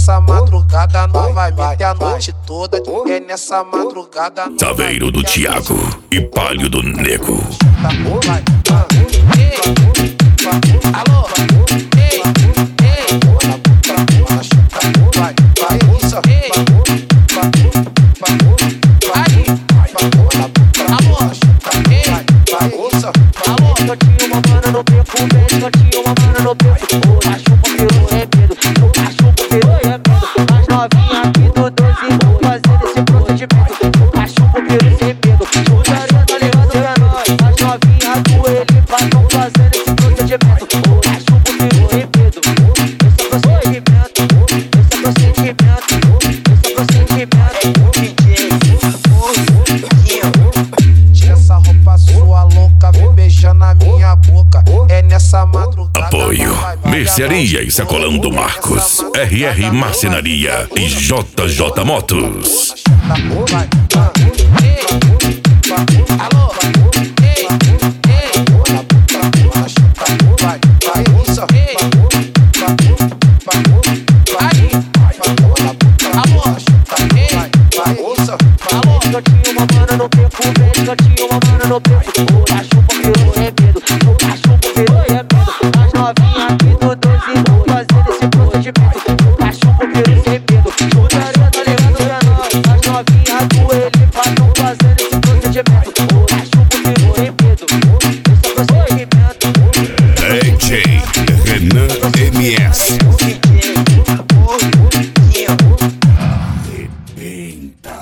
nessa madrugada nós vai meter a noite toda. É nessa madrugada. Saveiro do Thiago e Palio do Nego. Alô, ei, ei, vai, usa, alô, só tinha uma mana no beco, só tinha uma mana no beco. O machuco virou remedo, o machuco virou remedo. As novinhas aqui do 12 vão fazer esse procedimento. O machuco virou remedo, o Jarinha tá ligado pra nós. As novinhas do Elipa tão fazendo esse procedimento. O machuco virou remedo, esse é procedimento, esse é procedimento, esse é procedimento. tira essa roupa sua louca, vem beijando a minha boca. É nessa madrugada. Apoio Mercearia e Sacolão do Marcos, RR Marcenaria e JJ Motos. Alô, ei, ei, vai, usa, Alô, só tinha uma mana no beco, só tinha uma mana no beco. O machuco virou remedo, o machuco virou remedo. As novinhas aqui do 12 vão fazer esse procedimento. O machuco virou remedo, o Jarinha tá ligado pra nós. As novinhas do Elipa tão fazendo esse procedimento. O machuco virou remedo, esse é procedimento. DJ Renan MS. DJ, Arrebenta.